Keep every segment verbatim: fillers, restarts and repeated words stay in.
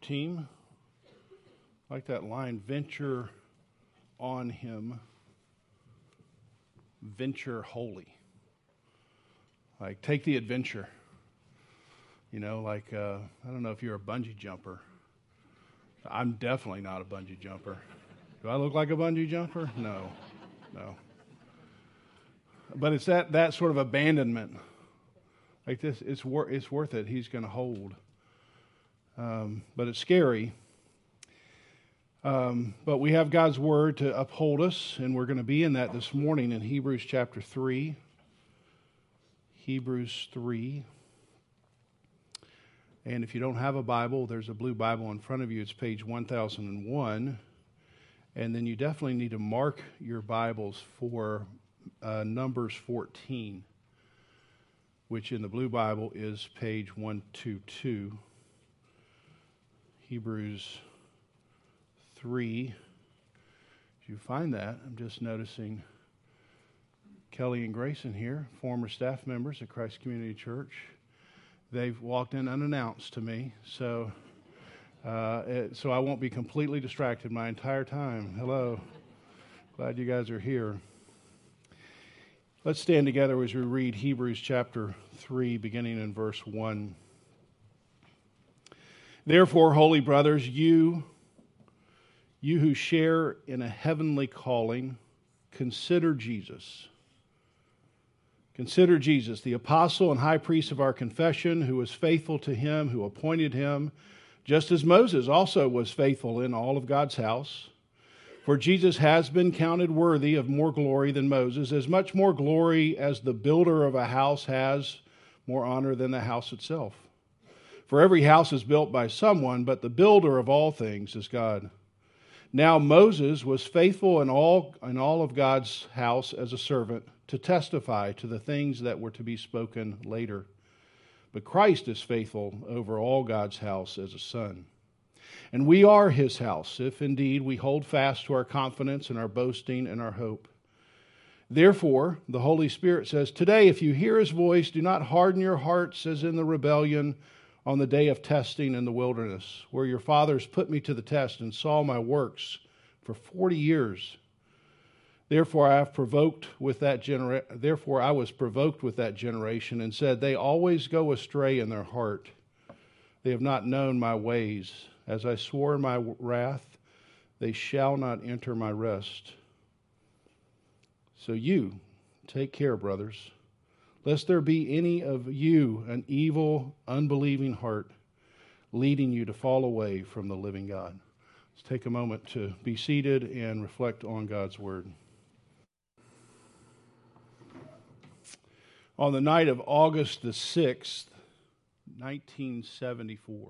team. I like that line, venture on him, venture holy. Like, take the adventure. You know, like, uh, I don't know if you're a bungee jumper. I'm definitely not a bungee jumper. Do I look like a bungee jumper? No, no. But it's that, that sort of abandonment. Like this, it's, wor- it's worth it. He's going to hold. Um, but it's scary. Um, but we have God's Word to uphold us, and we're going to be in that this morning in Hebrews chapter three. Hebrews three. And if you don't have a Bible, there's a blue Bible in front of you. It's page one thousand one. And then you definitely need to mark your Bibles for uh, Numbers fourteen, which in the blue Bible is page one twenty-two. Hebrews three. If you find that, I'm just noticing Kelly and Grayson here, former staff members at Christ Community Church. They've walked in unannounced to me, so uh, it, so I won't be completely distracted my entire time. Hello. Glad you guys are here. Let's stand together as we read Hebrews chapter three, beginning in verse one. Therefore, holy brothers, you, you who share in a heavenly calling, consider Jesus. Consider Jesus, the apostle and high priest of our confession, who was faithful to him who appointed him, just as Moses also was faithful in all of God's house. For Jesus has been counted worthy of more glory than Moses, as much more glory as the builder of a house has more honor than the house itself. For every house is built by someone, but the builder of all things is God. Now Moses was faithful in all, in all of God's house as a servant to testify to the things that were to be spoken later. But Christ is faithful over all God's house as a son. And we are his house, if indeed we hold fast to our confidence and our boasting and our hope. Therefore, the Holy Spirit says, today, if you hear his voice, do not harden your hearts as in the rebellion on the day of testing in the wilderness, where your fathers put me to the test and saw my works for forty years. Therefore I have provoked with that genera- Therefore I was provoked with that generation and said, they always go astray in their heart. They have not known my ways. As I swore in my wrath, they shall not enter my rest. So you take care, brothers, lest there be any of you an evil, unbelieving heart, leading you to fall away from the living God. Let's take a moment to be seated and reflect on God's word. On the night of August the sixth, nineteen seventy-four,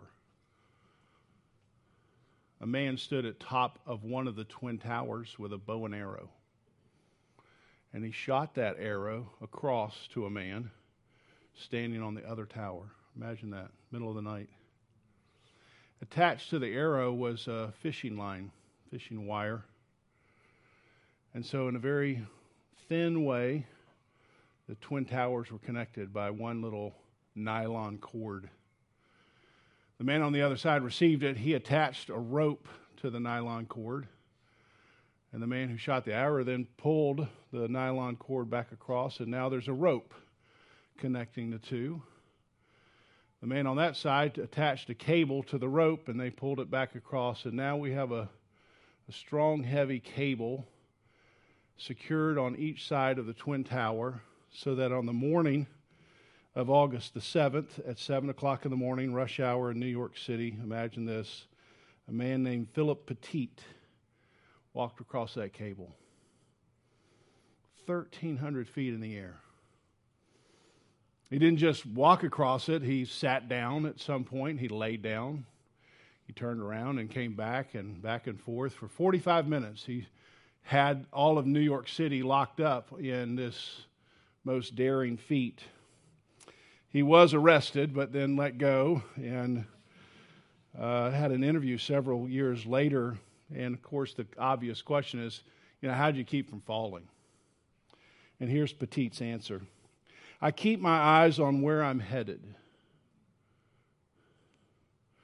a man stood at top of one of the Twin Towers with a bow and arrow. And he shot that arrow across to a man standing on the other tower. Imagine that, middle of the night. Attached to the arrow was a fishing line, fishing wire. And so in a very thin way, the Twin Towers were connected by one little nylon cord. The man on the other side received it. He attached a rope to the nylon cord. And the man who shot the arrow then pulled the nylon cord back across, and now there's a rope connecting the two. The man on that side attached a cable to the rope, and they pulled it back across, and now we have a, a strong, heavy cable secured on each side of the Twin Tower, so that on the morning of August the seventh, at seven o'clock in the morning, rush hour in New York City, imagine this, a man named Philip Petit walked across that cable, thirteen hundred feet in the air. He didn't just walk across it. He sat down at some point. He laid down. He turned around and came back and back and forth. For forty-five minutes, he had all of New York City locked up in this most daring feat. He was arrested, but then let go, and uh, had an interview several years later. And, of course, the obvious question is, you know, how do you keep from falling? And here's Petit's answer. I keep my eyes on where I'm headed.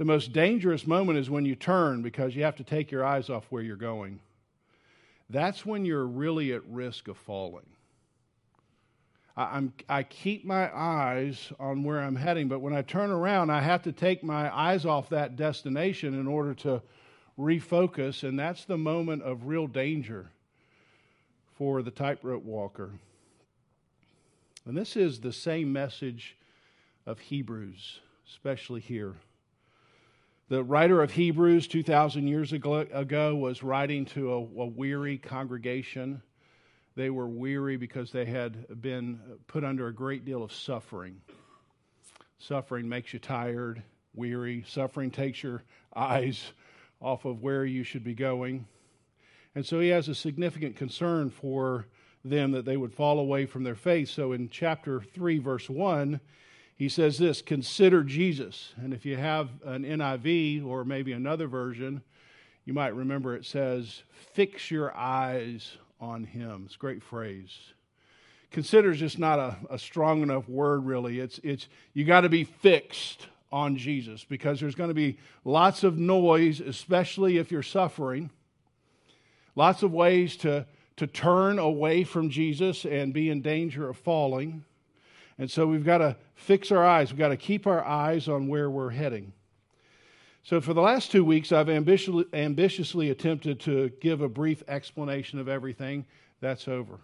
The most dangerous moment is when you turn because you have to take your eyes off where you're going. That's when you're really at risk of falling. I, I'm, I keep my eyes on where I'm heading, but when I turn around, I have to take my eyes off that destination in order to refocus, and that's the moment of real danger for the tightrope walker. And this is the same message of Hebrews, especially here. The writer of Hebrews two thousand years ago was writing to a, a weary congregation. They were weary because they had been put under a great deal of suffering. Suffering makes you tired, weary. Suffering takes your eyes off of where you should be going. And so he has a significant concern for them that they would fall away from their faith. So in chapter three, verse one, he says this, consider Jesus. And if you have an N I V or maybe another version, you might remember it says, fix your eyes on him. It's a great phrase. Consider is just not a, a strong enough word, really. It's, it's you got to be fixed on Jesus because there's going to be lots of noise, especially if you're suffering. Lots of ways to, to turn away from Jesus and be in danger of falling. And so we've got to fix our eyes. We've got to keep our eyes on where we're heading. So for the last two weeks, I've ambitiously, ambitiously attempted to give a brief explanation of everything. That's over.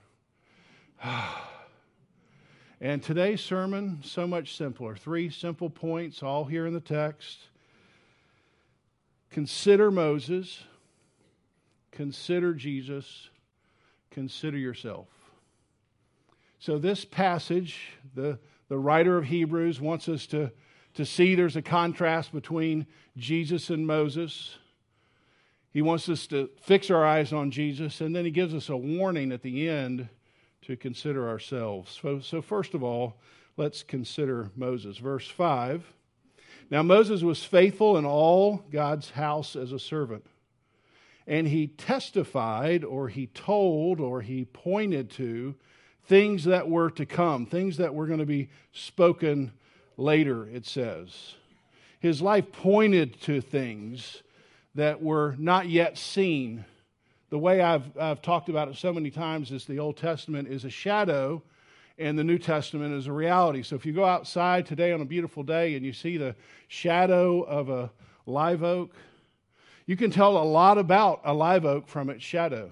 And today's sermon, so much simpler. Three simple points, all here in the text. Consider Moses. Consider Jesus. Consider yourself. So this passage, the, the writer of Hebrews wants us to, to see there's a contrast between Jesus and Moses. He wants us to fix our eyes on Jesus, and then he gives us a warning at the end to consider ourselves. So, so first of all, let's consider Moses. Verse five. Now Moses was faithful in all God's house as a servant, and he testified, or he told, or he pointed to things that were to come, things that were going to be spoken later, it says. His life pointed to things that were not yet seen. The way I've, I've talked about it so many times is the Old Testament is a shadow and the New Testament is a reality. So if you go outside today on a beautiful day and you see the shadow of a live oak, you can tell a lot about a live oak from its shadow.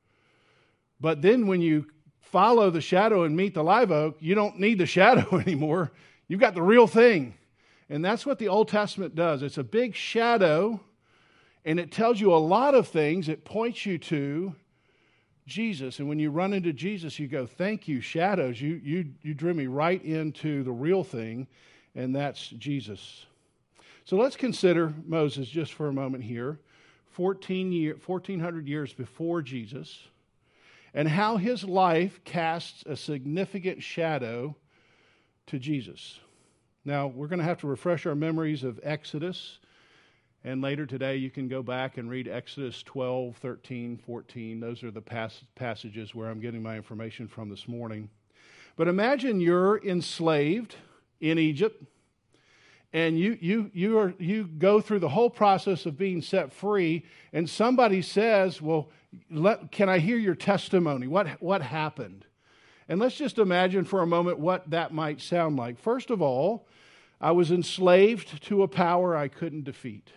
But then when you follow the shadow and meet the live oak, you don't need the shadow anymore. You've got the real thing. And that's what the Old Testament does. It's a big shadow, and it tells you a lot of things. It points you to Jesus. And when you run into Jesus, you go, thank you, shadows. You, you, you drew me right into the real thing, and that's Jesus. So let's consider Moses just for a moment here, fourteen year, fourteen hundred years before Jesus, and how his life casts a significant shadow to Jesus. Now, we're going to have to refresh our memories of Exodus, and later today you can go back and read Exodus twelve, thirteen, fourteen. Those are the pas- passages where I'm getting my information from this morning. But imagine you're enslaved in Egypt, and you you you are you go through the whole process of being set free, and somebody says, well, let, can I hear your testimony? What what happened? And let's just imagine for a moment what that might sound like. First of all, I was enslaved to a power I couldn't defeat.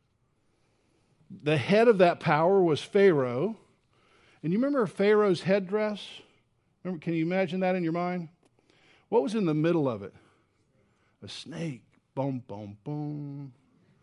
The head of that power was Pharaoh. And you remember Pharaoh's headdress? Remember, can you imagine that in your mind? What was in the middle of it? A snake. Boom, boom, boom.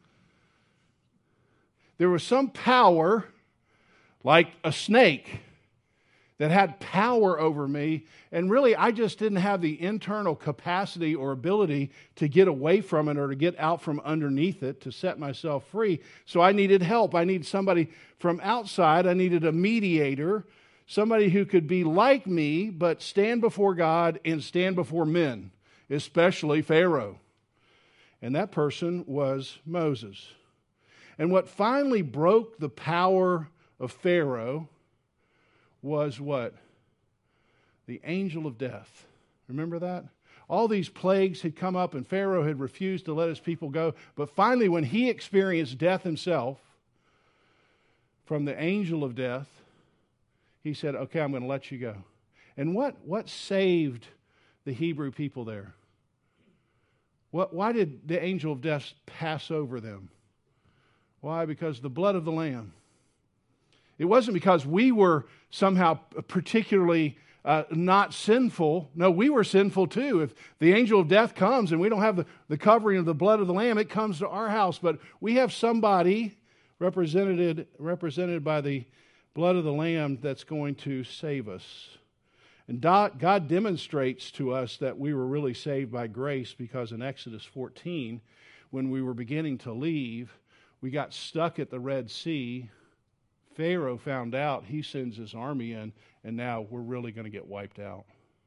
There was some power, like a snake, that had power over me, and really I just didn't have the internal capacity or ability to get away from it or to get out from underneath it to set myself free. So I needed help. I needed somebody from outside. I needed a mediator, somebody who could be like me but stand before God and stand before men, especially Pharaoh. And that person was Moses. And what finally broke the power of Pharaoh was what? The angel of death. Remember that? all these plagues had come up and Pharaoh had refused to let his people go. But finally, when he experienced death himself from the angel of death, he said, okay, I'm going to let you go. And what, what saved the Hebrew people there? What, why did the angel of death pass over them? Why? Because the blood of the Lamb. It wasn't because we were somehow particularly uh, not sinful. No, we were sinful too. If the angel of death comes and we don't have the, the covering of the blood of the Lamb, it comes to our house. But we have somebody represented, represented by the blood of the Lamb that's going to save us. And God demonstrates to us that we were really saved by grace because in Exodus fourteen, when we were beginning to leave, we got stuck at the Red Sea. Pharaoh found out, he sends his army in, and now we're really going to get wiped out.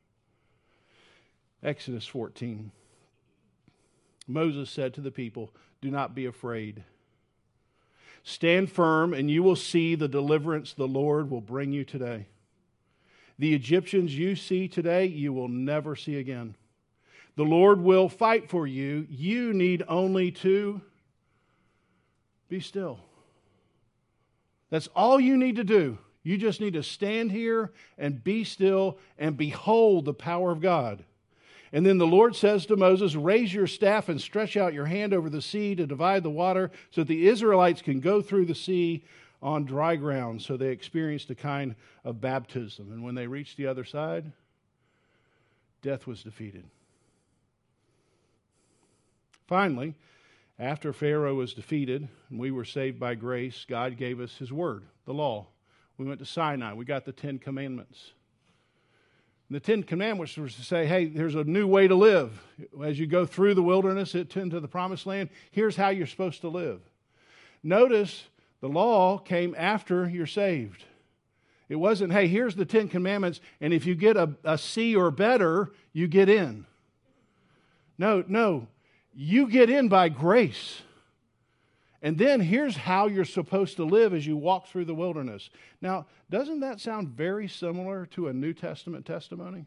Exodus fourteen. Moses said to the people, do not be afraid. Stand firm, and you will see the deliverance the Lord will bring you today. The Egyptians you see today, you will never see again. The Lord will fight for you. You need only to be still. That's all you need to do. You just need to stand here and be still and behold the power of God. And then the Lord says to Moses, raise your staff and stretch out your hand over the sea to divide the water so that the Israelites can go through the sea on dry ground. So they experienced a kind of baptism. And when they reached the other side, death was defeated. Finally, after Pharaoh was defeated and we were saved by grace, God gave us His Word, the law. We went to Sinai. We got the Ten Commandments. And the Ten Commandments was to say, hey, there's a new way to live. As you go through the wilderness into the Promised Land, here's how you're supposed to live. Notice the law came after you're saved. It wasn't, hey, here's the Ten Commandments, and if you get a, a C or better, you get in. No, no. You get in by grace. And then here's how you're supposed to live as you walk through the wilderness. Now, doesn't that sound very similar to a New Testament testimony?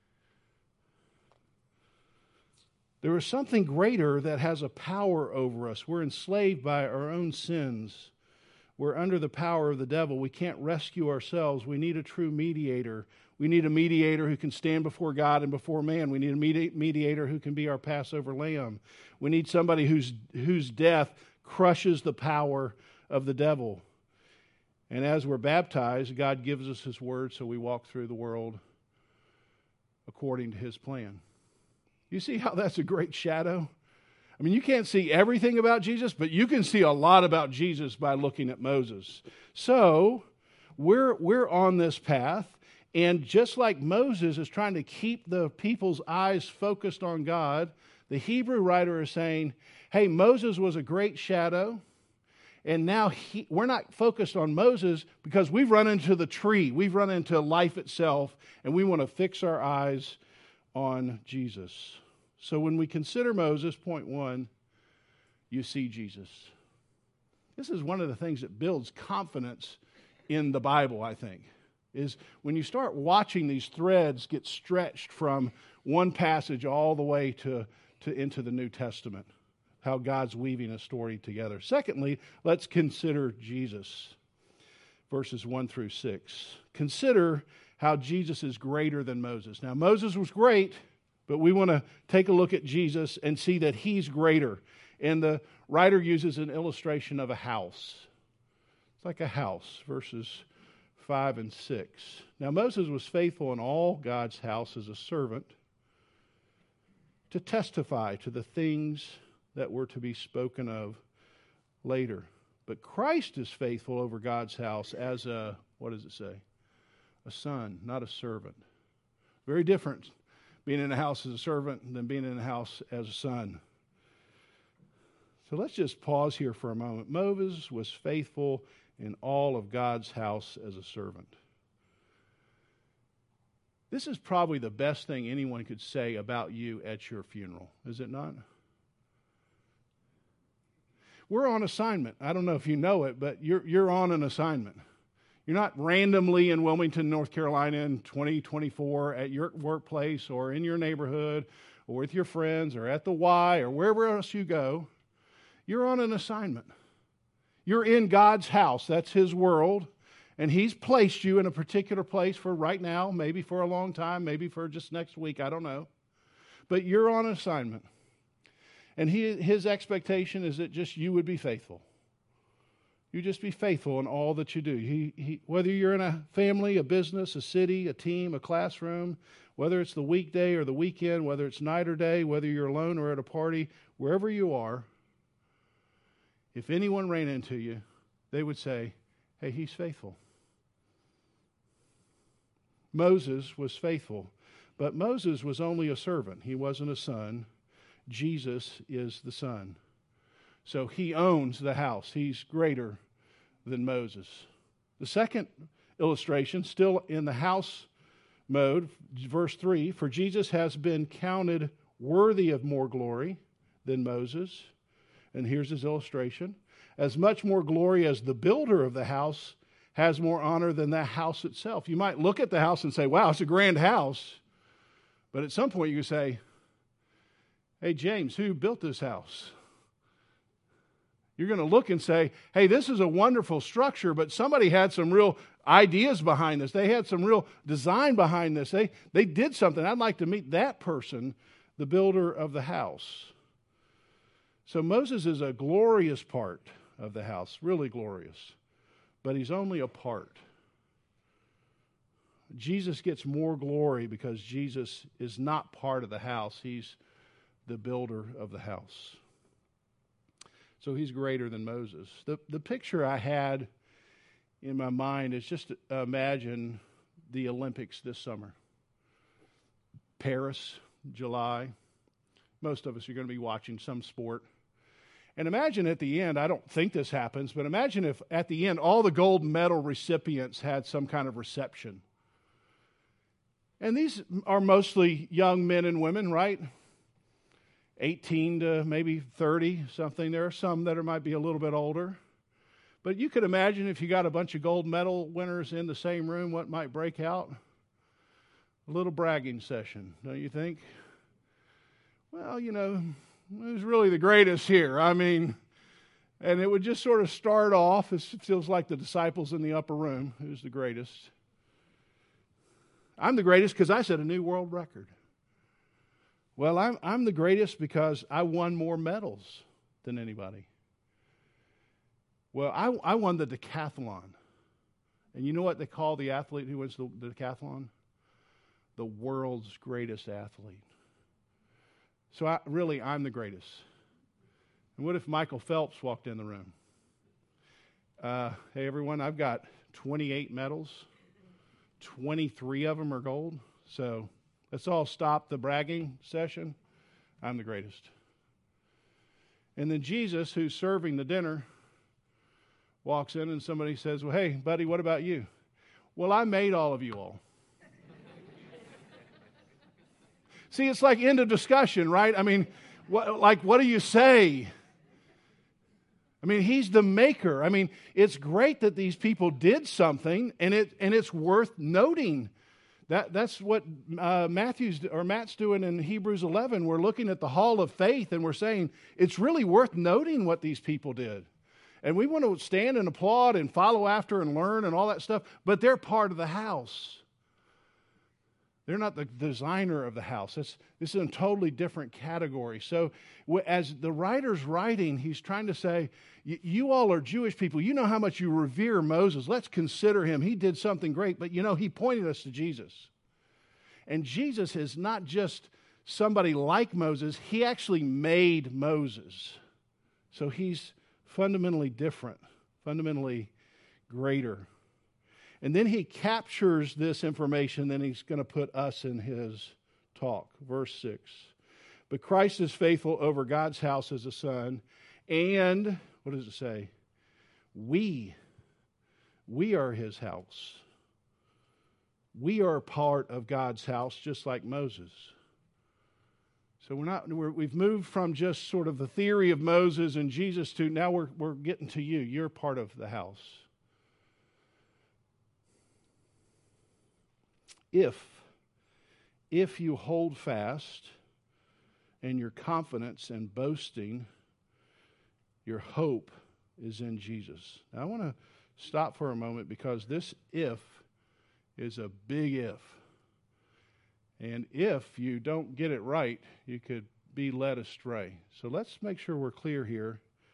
There is something greater that has a power over us. We're enslaved by our own sins. We're under the power of the devil. We can't rescue ourselves. We need a true mediator. We need a mediator who can stand before God and before man. We need a medi- mediator who can be our Passover lamb. We need somebody whose, whose death crushes the power of the devil. And as we're baptized, God gives us His Word so we walk through the world according to His plan. You see how that's a great shadow? I mean, you can't see everything about Jesus, but you can see a lot about Jesus by looking at Moses. So, we're, we're on this path, and just like Moses is trying to keep the people's eyes focused on God, the Hebrew writer is saying, hey, Moses was a great shadow, and now he, we're not focused on Moses because we've run into the tree. We've run into life itself, and we want to fix our eyes on Jesus. So when we consider Moses, point one, you see Jesus. This is one of the things that builds confidence in the Bible, I think, is when you start watching these threads get stretched from one passage all the way to, to into the New Testament, how God's weaving a story together. Secondly, let's consider Jesus, verses one through six. Consider how Jesus is greater than Moses. Now, Moses was great, but we want to take a look at Jesus and see that He's greater. And the writer uses an illustration of a house. It's like a house, verses five and six. Now, Moses was faithful in all God's house as a servant to testify to the things that were to be spoken of later. But Christ is faithful over God's house as a, what does it say? A son, not a servant. Very different being in a house as a servant than being in a house as a son. So let's just pause here for a moment. Moses was faithful in all of God's house as a servant. This is probably the best thing anyone could say about you at your funeral, is it not? We're on assignment. I don't know if you know it, but you're you're on an assignment. You're not randomly in Wilmington, North Carolina in twenty twenty-four at your workplace or in your neighborhood or with your friends or at the Y or wherever else you go. You're on an assignment. You're in God's house. That's His world. And He's placed you in a particular place for right now, maybe for a long time, maybe for just next week, I don't know. But you're on an assignment. And he, His expectation is that just you would be faithful. You just be faithful in all that you do. He, he, whether you're in a family, a business, a city, a team, a classroom, whether it's the weekday or the weekend, whether it's night or day, whether you're alone or at a party, wherever you are, if anyone ran into you, they would say, hey, he's faithful. Moses was faithful, but Moses was only a servant. He wasn't a son. Jesus is the Son. So He owns the house. He's greater than Moses. The second illustration, still in the house mode, verse three, for Jesus has been counted worthy of more glory than Moses. And here's his illustration. As much more glory as the builder of the house has more honor than the house itself. You might look at the house and say, wow, it's a grand house. But at some point you can say, hey, James, who built this house? You're going to look and say, hey, this is a wonderful structure, but somebody had some real ideas behind this. They had some real design behind this. They, they did something. I'd like to meet that person, the builder of the house. So Moses is a glorious part of the house, really glorious, but he's only a part. Jesus gets more glory because Jesus is not part of the house. He's the builder of the house. So he's greater than Moses. The, the picture I had in my mind is just imagine the Olympics this summer. Paris, July. Most of us are going to be watching some sport. And imagine at the end, I don't think this happens, but imagine if at the end all the gold medal recipients had some kind of reception. And these are mostly young men and women, right? eighteen to maybe thirty, something. There are some that are, might be a little bit older. But you could imagine if you got a bunch of gold medal winners in the same room, what might break out? A little bragging session, don't you think? Well, you know, who's really the greatest here? I mean, and it would just sort of start off, it feels like the disciples in the upper room, who's the greatest? I'm the greatest because I set a new world record. Well, I'm, I'm the greatest because I won more medals than anybody. Well, I, I won the decathlon. And you know what they call the athlete who wins the, the decathlon? The world's greatest athlete. So I, really, I'm the greatest. And what if Michael Phelps walked in the room? Uh, hey, everyone, I've got twenty-eight medals. twenty-three of them are gold. So let's all stop the bragging session. I'm the greatest. And then Jesus, who's serving the dinner, walks in and somebody says, well, hey, buddy, what about you? Well, I made all of you all. See, it's like end of discussion, right? I mean, what, like, what do you say? I mean, he's the maker. I mean, it's great that these people did something, and it and it's worth noting. That that's what uh, Matthew's or Matt's doing in Hebrews eleven. We're looking at the hall of faith, and we're saying it's really worth noting what these people did. And we want to stand and applaud and follow after and learn and all that stuff, but they're part of the house. They're not the designer of the house. It's, this is a totally different category. So as the writer's writing, he's trying to say, you all are Jewish people. You know how much you revere Moses. Let's consider him. He did something great. But, you know, he pointed us to Jesus. And Jesus is not just somebody like Moses. He actually made Moses. So he's fundamentally different, fundamentally greater. And then he captures this information, then he's going to put us in his talk. Verse six. But Christ is faithful over God's house as a son. And, what does it say? We, we are his house. We are part of God's house just like Moses. So we're not, we're, we've moved from just sort of the theory of Moses and Jesus to now we're, we're getting to you. You're part of the house. if, if you hold fast and your confidence and boasting, your hope is in Jesus. Now, I want to stop for a moment because this if is a big if. And if you don't get it right, you could be led astray. So let's make sure we're clear here.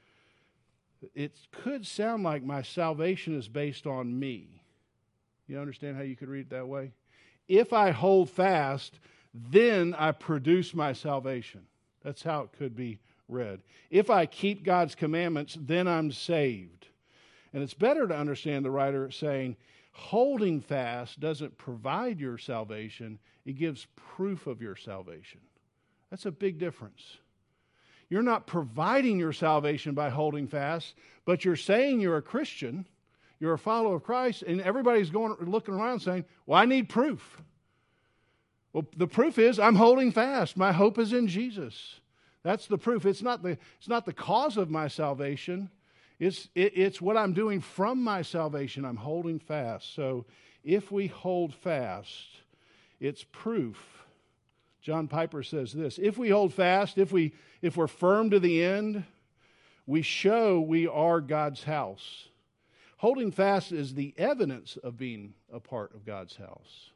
It could sound like my salvation is based on me. You understand how you could read it that way? If I hold fast, then I produce my salvation. That's how it could be read. If I keep God's commandments, then I'm saved. And it's better to understand the writer saying, holding fast doesn't provide your salvation, it gives proof of your salvation. That's a big difference. You're not providing your salvation by holding fast, but you're saying you're a Christian, you're a follower of Christ, and everybody's going looking around saying, well, I need proof. Well, the proof is I'm holding fast. My hope is in Jesus. That's the proof. It's not the, it's not the cause of my salvation. It's, it, it's what I'm doing from my salvation. I'm holding fast. So if we hold fast, it's proof. John Piper says this, if we hold fast, if, we, if we're firm to the end, we show we are God's house. Holding fast is the evidence of being a part of God's house.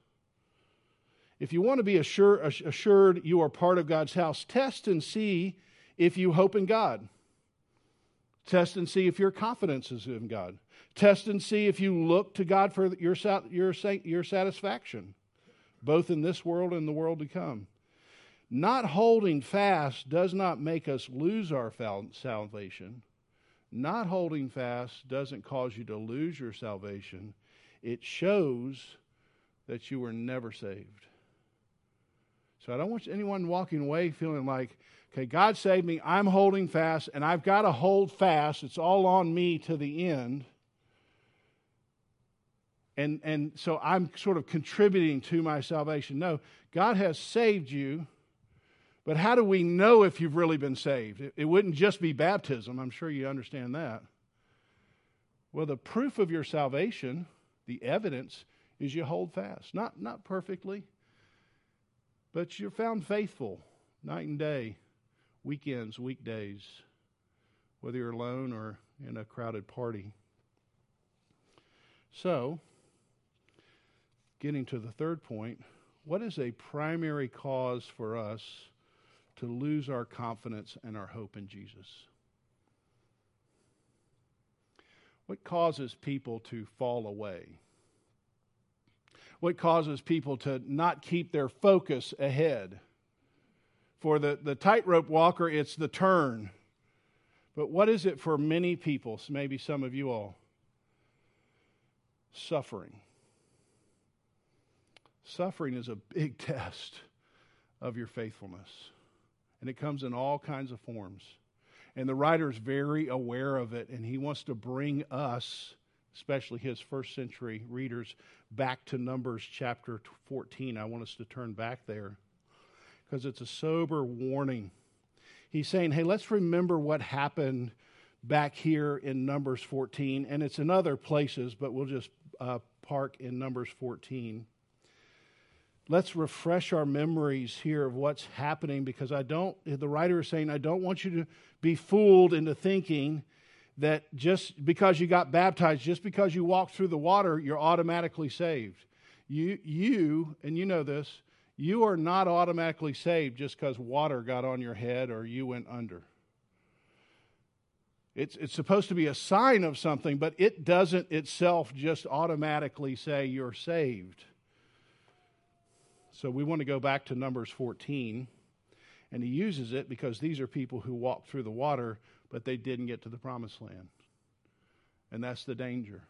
If you want to be assured, assured you are part of God's house, test and see if you hope in God. Test and see if your confidence is in God. Test and see if you look to God for your, your, your satisfaction, both in this world and the world to come. Not holding fast does not make us lose our salvation. Not holding fast doesn't cause you to lose your salvation. It shows that you were never saved. So I don't want anyone walking away feeling like, okay, God saved me, I'm holding fast, and I've got to hold fast. It's all on me to the end. And, and so I'm sort of contributing to my salvation. No, God has saved you. But how do we know if you've really been saved? It, it wouldn't just be baptism. I'm sure you understand that. Well, the proof of your salvation, the evidence, is you hold fast. Not, not perfectly, but you're found faithful night and day, weekends, weekdays, whether you're alone or in a crowded party. So, getting to the third point, what is a primary cause for us to lose our confidence and our hope in Jesus? What causes people to fall away? What causes people to not keep their focus ahead? For the, the tightrope walker, it's the turn. But what is it for many people, maybe some of you all? Suffering. Suffering is a big test of your faithfulness. And it comes in all kinds of forms. And the writer is very aware of it, and he wants to bring us, especially his first century readers, back to Numbers chapter fourteen. I want us to turn back there because it's a sober warning. He's saying, hey, let's remember what happened back here in Numbers fourteen, and it's in other places, but we'll just uh, park in Numbers fourteen. Let's refresh our memories here of what's happening, because I don't, the writer is saying, I don't want you to be fooled into thinking that just because you got baptized, just because you walked through the water, you're automatically saved. You, you, and you know this, you are not automatically saved just because water got on your head or you went under. It's, it's supposed to be a sign of something, but it doesn't itself just automatically say you're saved. So we want to go back to Numbers fourteen, and he uses it because these are people who walked through the water, but they didn't get to the promised land. And that's the danger.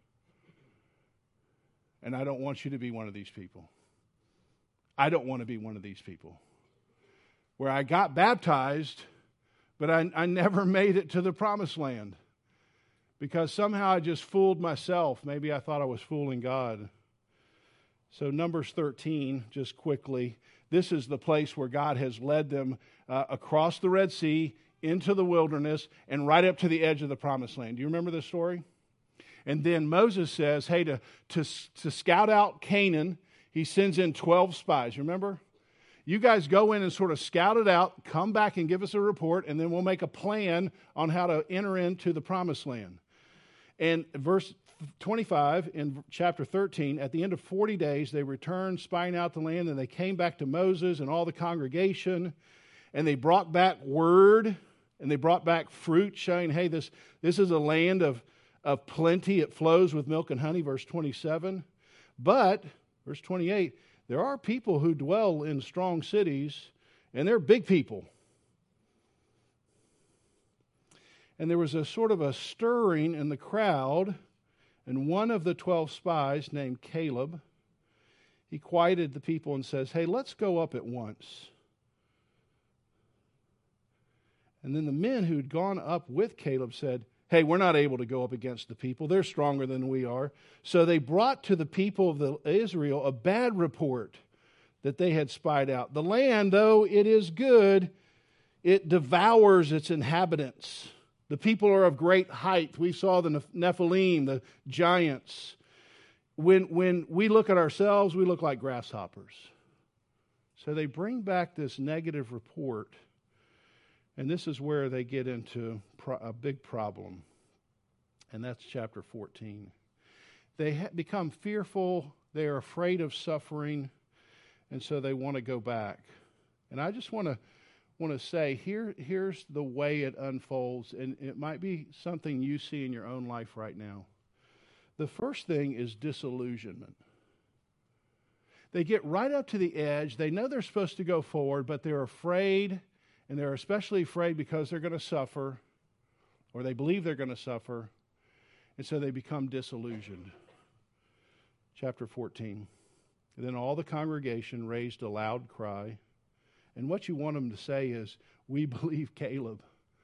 And I don't want you to be one of these people. I don't want to be one of these people. Where I got baptized, but I, I never made it to the promised land. Because somehow I just fooled myself. Maybe I thought I was fooling God. So Numbers thirteen, just quickly, this is the place where God has led them uh, across the Red Sea, into the wilderness, and right up to the edge of the promised land. Do you remember this story? And then Moses says, hey, to, to, to scout out Canaan, he sends in twelve spies. Remember? You guys go in and sort of scout it out, come back and give us a report, and then we'll make a plan on how to enter into the promised land. And verse twenty-five in chapter thirteen, at the end of forty days, they returned, spying out the land, and they came back to Moses and all the congregation, and they brought back word, and they brought back fruit, showing, hey, this, this is a land of, of plenty. It flows with milk and honey, verse twenty-seven. But, verse twenty-eight, there are people who dwell in strong cities, and they're big people. And there was a sort of a stirring in the crowd, and one of the twelve spies, named Caleb, he quieted the people and says, hey, let's go up at once. And then the men who'd gone up with Caleb said, hey, we're not able to go up against the people. They're stronger than we are. So they brought to the people of the Israel a bad report that they had spied out. The land, though it is good, it devours its inhabitants. The people are of great height. We saw the Nephilim, the giants. When, when we look at ourselves, we look like grasshoppers. So they bring back this negative report. And this is where they get into a big problem. And that's chapter fourteen. They ha- become fearful. They are afraid of suffering. And so they want to go back. And I just want to want to say, here, here's the way it unfolds. And it might be something you see in your own life right now. The first thing is disillusionment. They get right up to the edge. They know they're supposed to go forward, but they're afraid. And they're especially afraid because they're going to suffer, or they believe they're going to suffer, and so they become disillusioned. Chapter fourteen. And then all the congregation raised a loud cry. And what you want them to say is, we believe Caleb.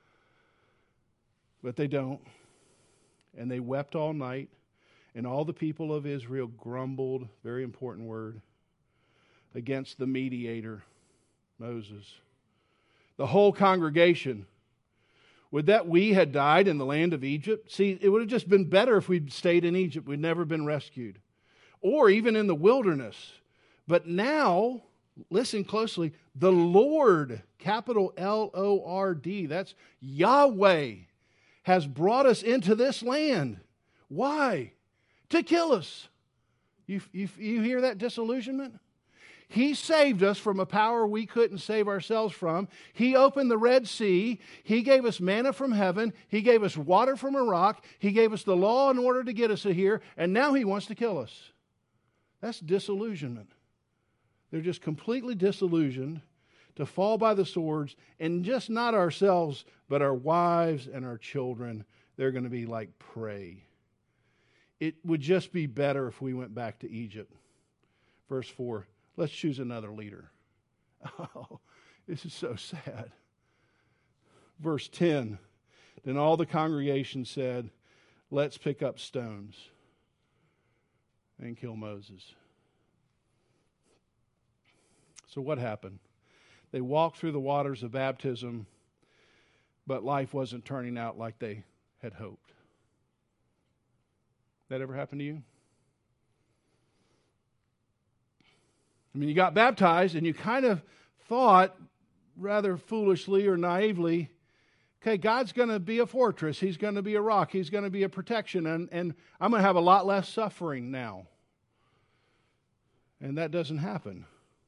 But they don't. And they wept all night, and all the people of Israel grumbled, very important word, against the mediator, Moses. The whole congregation. Would that we had died in the land of Egypt? See, it would have just been better if we'd stayed in Egypt. We'd never been rescued. Or even in the wilderness. But now, listen closely, the Lord, capital L O R D, that's Yahweh, has brought us into this land. Why? To kill us. You, you, you hear that disillusionment? He saved us from a power we couldn't save ourselves from. He opened the Red Sea. He gave us manna from heaven. He gave us water from a rock. He gave us the law in order to get us here. And now he wants to kill us. That's disillusionment. They're just completely disillusioned to fall by the swords. And just not ourselves, but our wives and our children. They're going to be like prey. It would just be better if we went back to Egypt. Verse four. Let's choose another leader. Oh, this is so sad. Verse ten. Then all the congregation said, let's pick up stones and kill Moses. So what happened? They walked through the waters of baptism, but life wasn't turning out like they had hoped. That ever happened to you? I mean, you got baptized and you kind of thought, rather foolishly or naively, okay, God's going to be a fortress. He's going to be a rock. He's going to be a protection. And, and I'm going to have a lot less suffering now. And that doesn't happen.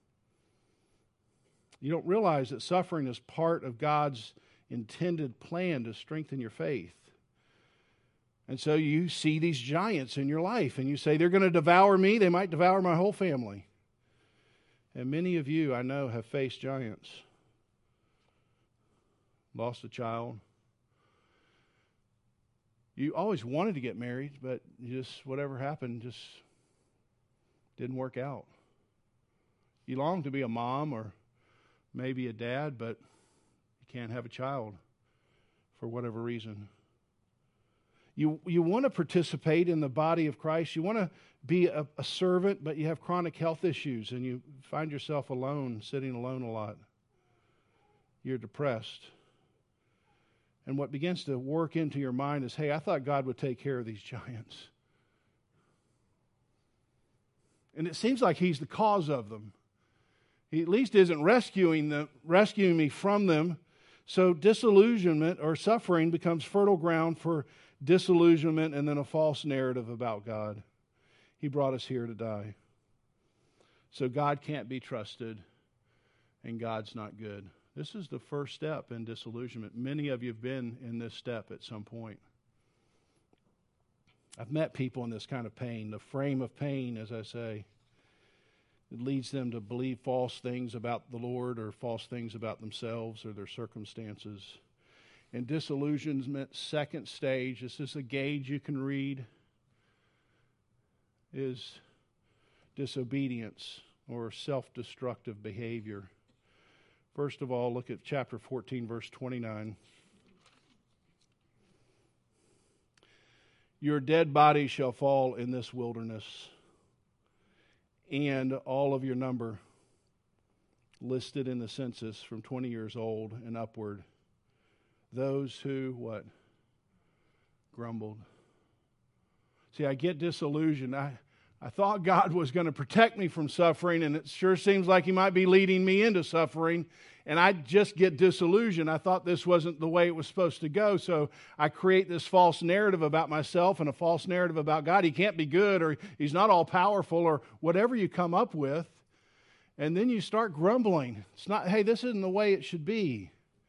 You don't realize that suffering is part of God's intended plan to strengthen your faith. And so you see these giants in your life and you say, they're going to devour me. They might devour my whole family. And many of you, I know, have faced giants. Lost a child. You always wanted to get married, but you just, whatever happened, just didn't work out. You long to be a mom or maybe a dad, but you can't have a child for whatever reason. You you want to participate in the body of Christ. You want to be a, a servant, but you have chronic health issues and you find yourself alone, sitting alone a lot. You're depressed. And what begins to work into your mind is, hey, I thought God would take care of these giants. And it seems like he's the cause of them. He at least isn't rescuing them, rescuing me from them. So disillusionment or suffering becomes fertile ground for disillusionment and then a false narrative about God. He brought us here to die. So God can't be trusted and God's not good. This is the first step in disillusionment. Many of you have been in this step at some point. I've met people in this kind of pain, the frame of pain, as I say. It leads them to believe false things about the Lord or false things about themselves or their circumstances. And disillusionment, second stage, this is a gauge you can read, is disobedience or self-destructive behavior. First of all, look at chapter fourteen, verse twenty-nine. Your dead body shall fall in this wilderness, and all of your number listed in the census from twenty years old and upward, those who, what? Grumbled. See, I get disillusioned. I, I thought God was going to protect me from suffering, and it sure seems like He might be leading me into suffering, and I just get disillusioned. I thought this wasn't the way it was supposed to go, so I create this false narrative about myself and a false narrative about God. He can't be good, or He's not all-powerful, or whatever you come up with, and then you start grumbling. It's not, hey, this isn't the way it should be.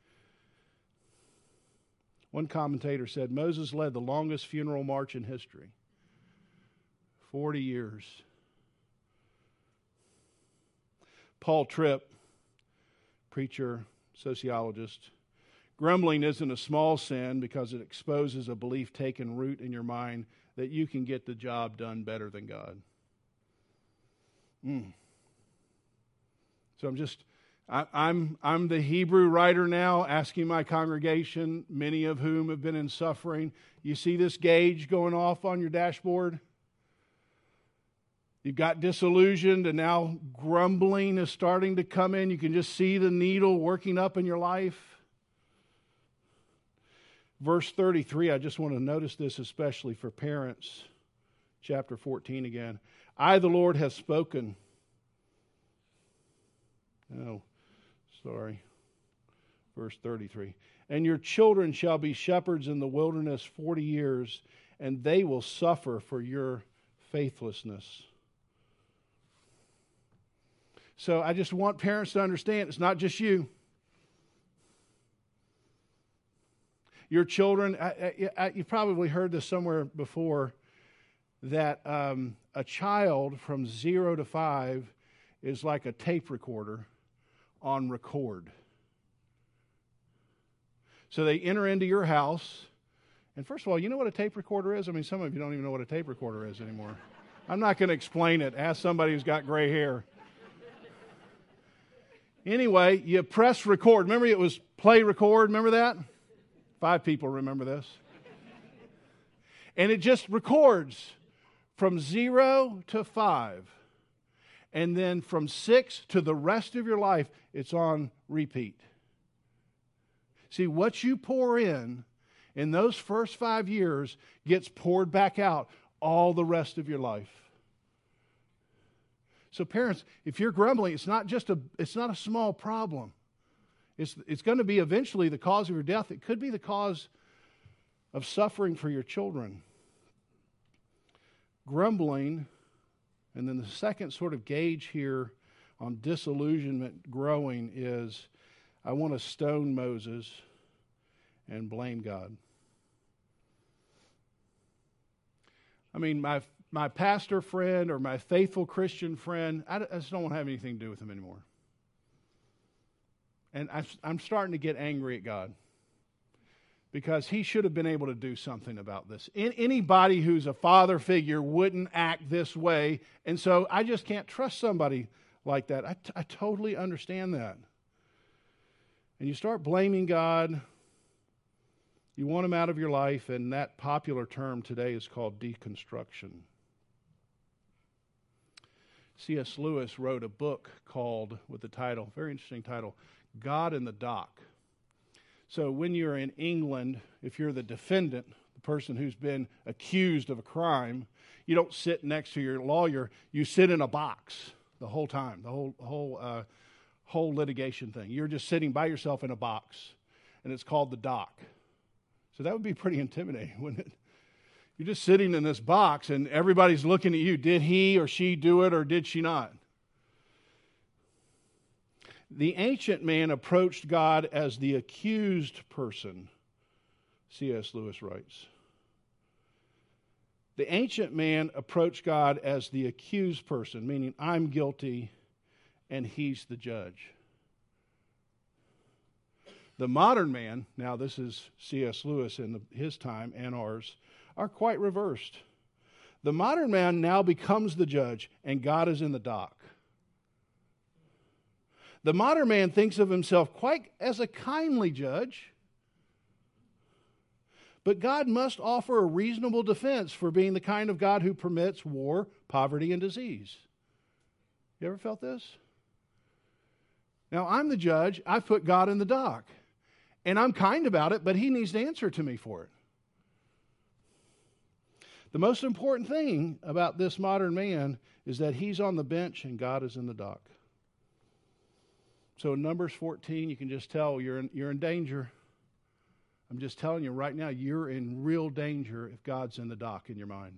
One commentator said, Moses led the longest funeral march in history. Forty years. Paul Tripp, preacher, sociologist, grumbling isn't a small sin because it exposes a belief taking root in your mind that you can get the job done better than God. Mm. So I'm just, I, I'm I'm the Hebrew writer now, asking my congregation, many of whom have been in suffering. You see this gauge going off on your dashboard? You've got disillusioned, and now grumbling is starting to come in. You can just see the needle working up in your life. Verse thirty-three, I just want to notice this especially for parents. Chapter fourteen again. I, the Lord, have spoken. Oh, sorry. Verse thirty-three. And your children shall be shepherds in the wilderness forty years, and they will suffer for your faithlessness. So I just want parents to understand it's not just you. Your children, I, I, I, you've probably heard this somewhere before, that um, a child from zero to five is like a tape recorder on record. So they enter into your house, and first of all, you know what a tape recorder is? I mean, some of you don't even know what a tape recorder is anymore. I'm not going to explain it. Ask somebody who's got gray hair. Anyway, you press record. Remember it was play record? Remember that? Five people remember this. And it just records from zero to five. And then from six to the rest of your life, it's on repeat. See, what you pour in in those first five years gets poured back out all the rest of your life. So parents, if you're grumbling, it's not just a it's not a small problem. It's it's going to be eventually the cause of your death. It could be the cause of suffering for your children. Grumbling, and then the second sort of gauge here on disillusionment growing is, I want to stone Moses and blame God. I mean, my my pastor friend or my faithful Christian friend, I, I just don't want to have anything to do with him anymore. And I, I'm starting to get angry at God because He should have been able to do something about this. In, anybody who's a father figure wouldn't act this way, and so I just can't trust somebody like that. I, I totally understand that. And you start blaming God. You want Him out of your life, and that popular term today is called deconstruction. C S Lewis wrote a book called, with the title, very interesting title, God in the Dock. So when you're in England, if you're the defendant, the person who's been accused of a crime, you don't sit next to your lawyer. You sit in a box the whole time, the whole whole uh, whole litigation thing. You're just sitting by yourself in a box, and it's called the dock. So that would be pretty intimidating, wouldn't it? You're just sitting in this box, and everybody's looking at you. Did he or she do it, or did she not? The ancient man approached God as the accused person, C S Lewis writes. The ancient man approached God as the accused person, meaning I'm guilty and he's the judge. The modern man, now this is C S Lewis in the, his time and ours, are quite reversed. The modern man now becomes the judge and God is in the dock. The modern man thinks of himself quite as a kindly judge, but God must offer a reasonable defense for being the kind of God who permits war, poverty, and disease. You ever felt this? Now, I'm the judge. I've put God in the dock. And I'm kind about it, but he needs to answer to me for it. The most important thing about this modern man is that he's on the bench and God is in the dock. So in Numbers fourteen, you can just tell you're in, you're in danger. I'm just telling you right now, you're in real danger if God's in the dock in your mind.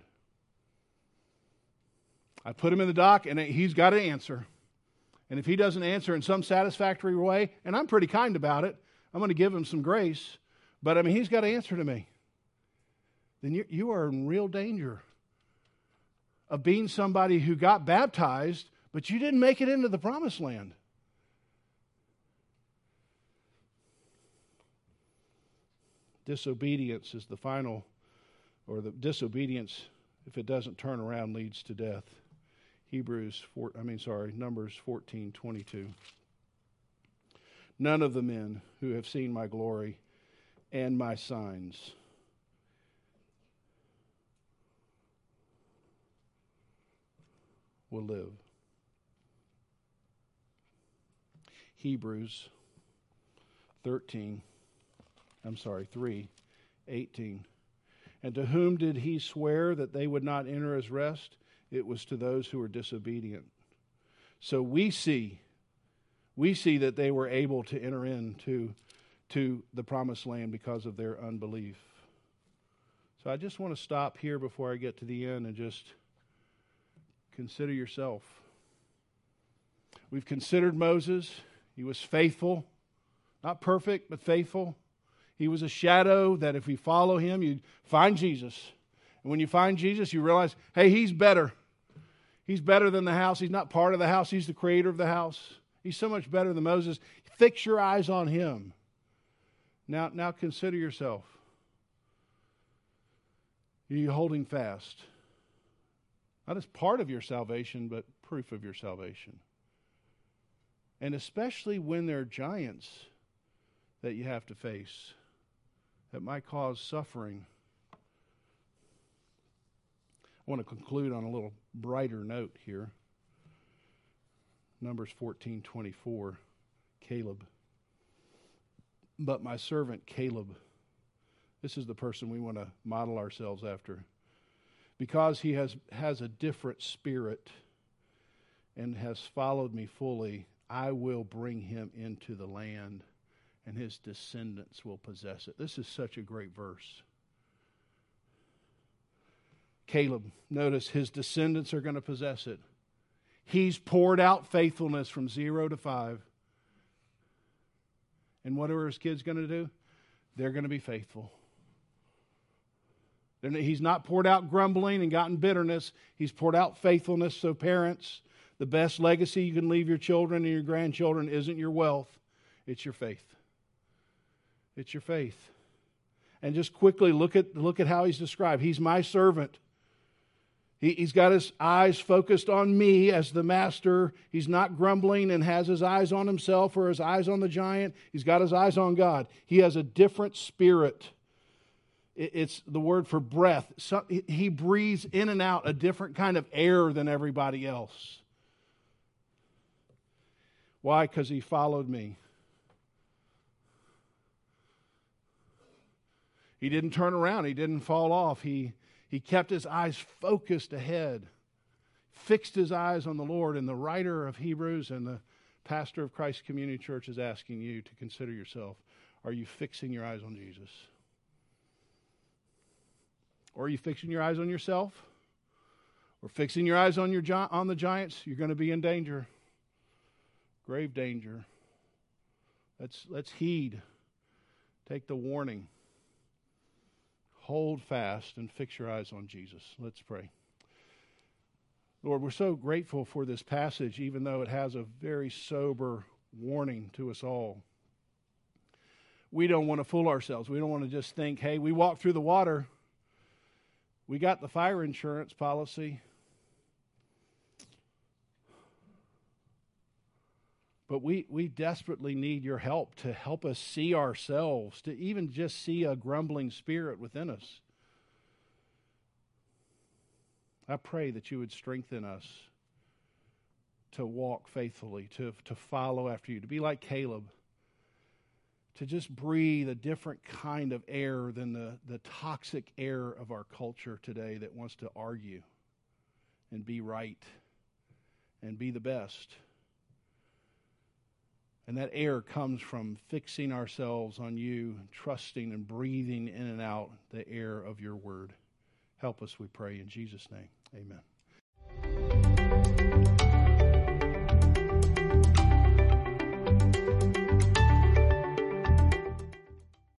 I put him in the dock, and he's got to answer. And if he doesn't answer in some satisfactory way, and I'm pretty kind about it, I'm going to give him some grace, but I mean, he's got to answer to me. Then you, you are in real danger of being somebody who got baptized, but you didn't make it into the promised land. Disobedience is the final, or the disobedience, if it doesn't turn around, leads to death. Hebrews four, I mean, sorry, Numbers fourteen twenty-two. None of the men who have seen my glory and my signs will live. Hebrews thirteen. I'm sorry, three, eighteen. And to whom did he swear that they would not enter his rest? It was to those who were disobedient. So we see, we see that they were able to enter into to the promised land because of their unbelief. So I just want to stop here before I get to the end and just consider yourself. We've considered Moses. He was faithful, not perfect, but faithful. He was a shadow that if we follow him, you'd find Jesus. And when you find Jesus, you realize, hey, he's better. He's better than the house. He's not part of the house. He's the creator of the house. He's so much better than Moses. Fix your eyes on him. Now, now consider yourself. Are you holding fast? Not as part of your salvation, but proof of your salvation. And especially when there are giants that you have to face that might cause suffering. I want to conclude on a little brighter note here. Numbers fourteen twenty-four, Caleb. But my servant Caleb, this is the person we want to model ourselves after, because he has, has a different spirit and has followed me fully, I will bring him into the land, and his descendants will possess it. This is such a great verse. Caleb, notice his descendants are going to possess it. He's poured out faithfulness from zero to five. And what are his kids going to do? They're going to be faithful. He's not poured out grumbling and gotten bitterness. He's poured out faithfulness. So parents, the best legacy you can leave your children and your grandchildren isn't your wealth. It's your faith. It's your faith. And just quickly look at look at how he's described. He's my servant. He, he's got his eyes focused on me as the master. He's not grumbling and has his eyes on himself or his eyes on the giant. He's got his eyes on God. He has a different spirit. It, it's the word for breath. So, he breathes in and out a different kind of air than everybody else. Why? Because he followed me. He didn't turn around. He didn't fall off. He, he kept his eyes focused ahead, fixed his eyes on the Lord. And the writer of Hebrews and the pastor of Christ Community Church is asking you to consider yourself. Are you fixing your eyes on Jesus? Or are you fixing your eyes on yourself? Or fixing your eyes on your gi- on the giants? You're going to be in danger. Grave danger. Let's, let's heed. Take the warning. Hold fast and fix your eyes on Jesus. Let's pray. Lord, we're so grateful for this passage, even though it has a very sober warning to us all. We don't want to fool ourselves. We don't want to just think, hey, we walked through the water. We got the fire insurance policy. But we, we desperately need your help to help us see ourselves, to even just see a grumbling spirit within us. I pray that you would strengthen us to walk faithfully, to, to follow after you, to be like Caleb, to just breathe a different kind of air than the, the toxic air of our culture today that wants to argue and be right and be the best. And that air comes from fixing ourselves on you, trusting and breathing in and out the air of your word. Help us, we pray, in Jesus' name. Amen.